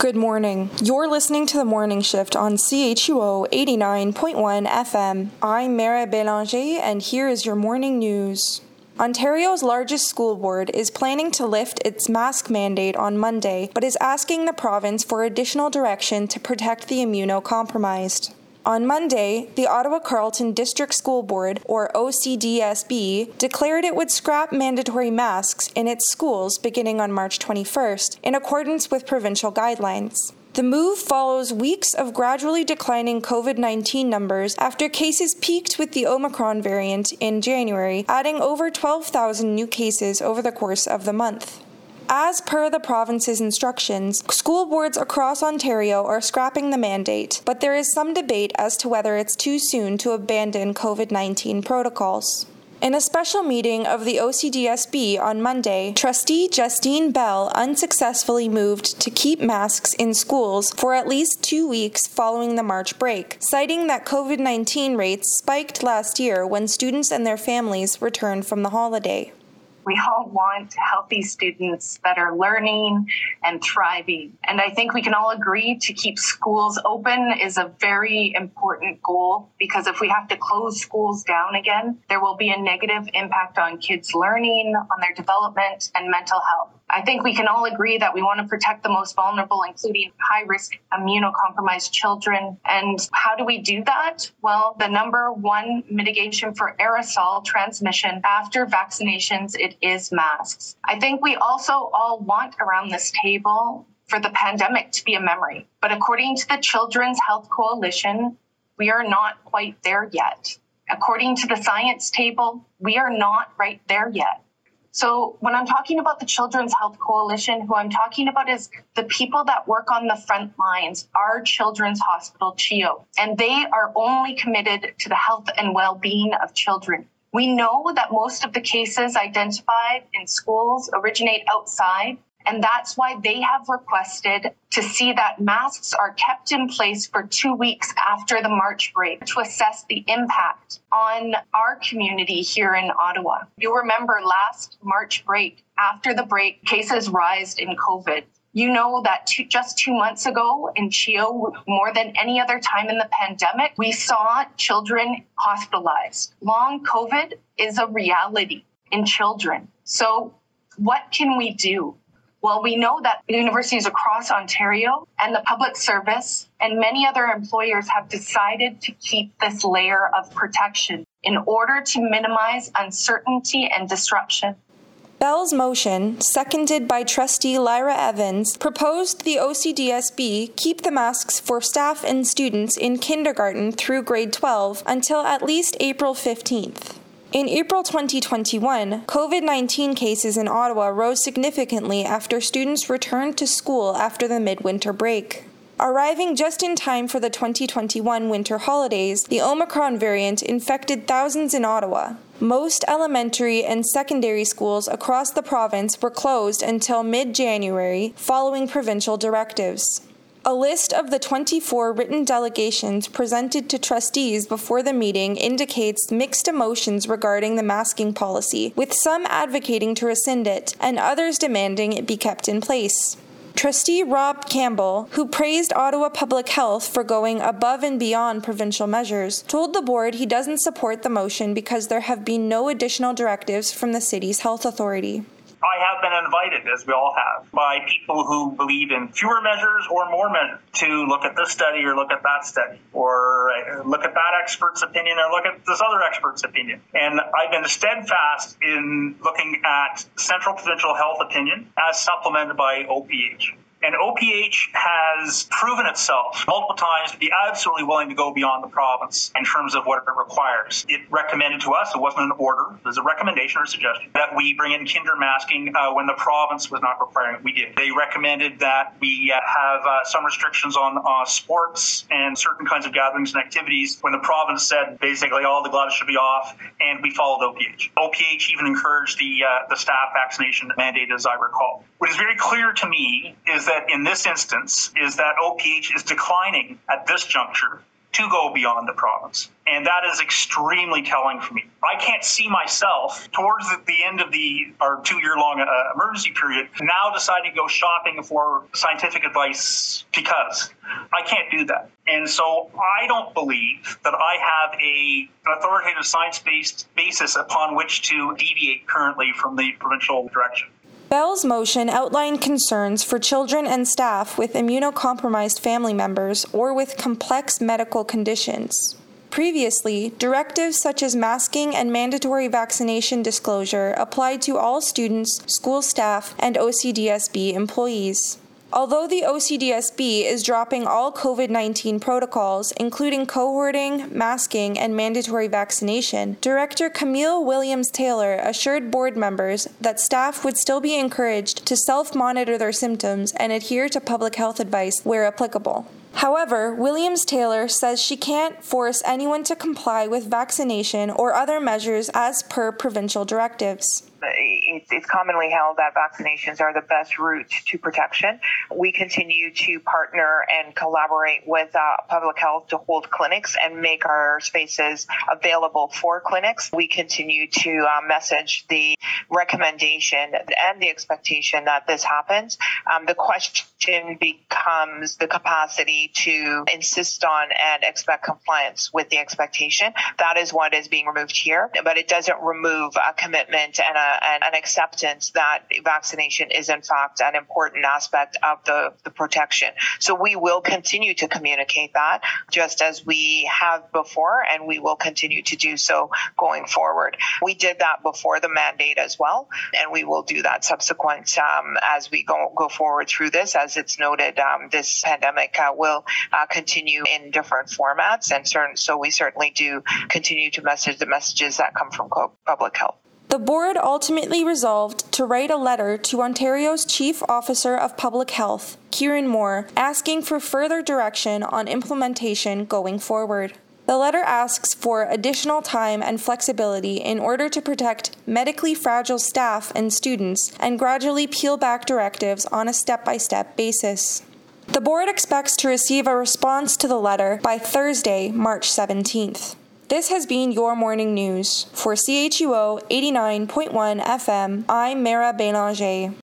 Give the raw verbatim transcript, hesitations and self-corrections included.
Good morning. You're listening to the Morning Shift on C H U O eighty-nine point one F M. I'm Mara Bélanger, and here is your morning news. Ontario's largest school board is planning to lift its mask mandate on Monday, but is asking the province for additional direction to protect the immunocompromised. On Monday, the Ottawa-Carleton District School Board, or O C D S B, declared it would scrap mandatory masks in its schools beginning on March twenty-first, in accordance with provincial guidelines. The move follows weeks of gradually declining COVID nineteen numbers after cases peaked with the Omicron variant in January, adding over twelve thousand new cases over the course of the month. As per the province's instructions, school boards across Ontario are scrapping the mandate, but there is some debate as to whether it's too soon to abandon COVID nineteen protocols. In a special meeting of the O C D S B on Monday, Trustee Justine Bell unsuccessfully moved to keep masks in schools for at least two weeks following the March break, citing that COVID nineteen rates spiked last year when students and their families returned from the holiday. We all want healthy students that are learning and thriving. And I think we can all agree to keep schools open is a very important goal, because if we have to close schools down again, there will be a negative impact on kids' learning, on their development, and mental health. I think we can all agree that we want to protect the most vulnerable, including high-risk immunocompromised children. And how do we do that? Well, the number one mitigation for aerosol transmission after vaccinations, it is masks. I think we also all want around this table for the pandemic to be a memory. But according to the Children's Health Coalition, we are not quite there yet. According to the science table, we are not right there yet. So when I'm talking about the Children's Health Coalition, who I'm talking about is the people that work on the front lines, our Children's Hospital, C H I O, and they are only committed to the health and well-being of children. We know that most of the cases identified in schools originate outside, and that's why they have requested to see that masks are kept in place for two weeks after the March break to assess the impact on our community here in Ottawa. You'll remember last March break, after the break, cases rised in COVID. You know that two, just two months ago in C H I O, more than any other time in the pandemic, we saw children hospitalized. Long COVID is a reality in children. So what can we do? Well, we know that universities across Ontario and the public service and many other employers have decided to keep this layer of protection in order to minimize uncertainty and disruption. Bell's motion, seconded by Trustee Lyra Evans, proposed the O C D S B keep the masks for staff and students in kindergarten through grade twelve until at least April fifteenth. In April twenty twenty-one, COVID nineteen cases in Ottawa rose significantly after students returned to school after the midwinter break. Arriving just in time for the twenty twenty-one winter holidays, the Omicron variant infected thousands in Ottawa. Most elementary and secondary schools across the province were closed until mid-January, following provincial directives. A list of the twenty-four written delegations presented to trustees before the meeting indicates mixed emotions regarding the masking policy, with some advocating to rescind it and others demanding it be kept in place. Trustee Rob Campbell, who praised Ottawa Public Health for going above and beyond provincial measures, told the board he doesn't support the motion because there have been no additional directives from the city's health authority. I have been invited, as we all have, by people who believe in fewer measures or more measures to look at this study or look at that study or look at that expert's opinion or look at this other expert's opinion. And I've been steadfast in looking at central provincial health opinion as supplemented by O P H. And O P H has proven itself multiple times to be absolutely willing to go beyond the province in terms of what it requires. It recommended to us, it wasn't an order, it was a recommendation or suggestion, that we bring in kinder masking uh, when the province was not requiring it. We did. They recommended that we uh, have uh, some restrictions on uh, sports and certain kinds of gatherings and activities when the province said basically all the gloves should be off, and we followed O P H. O P H even encouraged the, uh, the staff vaccination mandate, as I recall. What is very clear to me is that in this instance is that O P H is declining at this juncture to go beyond the province. And that is extremely telling for me. I can't see myself towards the end of the our two-year-long uh, emergency period now deciding to go shopping for scientific advice because I can't do that. And so I don't believe that I have a, an authoritative science-based basis upon which to deviate currently from the provincial direction. Bell's motion outlined concerns for children and staff with immunocompromised family members or with complex medical conditions. Previously, directives such as masking and mandatory vaccination disclosure applied to all students, school staff, and O C D S B employees. Although the O C D S B is dropping all COVID nineteen protocols, including cohorting, masking, and mandatory vaccination, Director Camille Williams-Taylor assured board members that staff would still be encouraged to self-monitor their symptoms and adhere to public health advice where applicable. However, Williams-Taylor says she can't force anyone to comply with vaccination or other measures as per provincial directives. It's commonly held that vaccinations are the best route to protection. We continue to partner and collaborate with uh, public health to hold clinics and make our spaces available for clinics. We continue to uh, message the recommendation and the expectation that this happens. Um, the question becomes the capacity to insist on and expect compliance with the expectation. That is what is being removed here, but it doesn't remove a commitment and a and an acceptance that vaccination is in fact an important aspect of the, the protection. So we will continue to communicate that just as we have before, and we will continue to do so going forward. We did that before the mandate as well, and we will do that subsequent um, as we go, go forward through this. As it's noted, um, this pandemic uh, will uh, continue in different formats, and certain, so we certainly do continue to message the messages that come from public health. The board ultimately resolved to write a letter to Ontario's Chief Officer of Public Health, Kieran Moore, asking for further direction on implementation going forward. The letter asks for additional time and flexibility in order to protect medically fragile staff and students and gradually peel back directives on a step-by-step basis. The board expects to receive a response to the letter by Thursday, March seventeenth. This has been your morning news. For C H U O eighty-nine point one F M, I'm Mara Bélanger.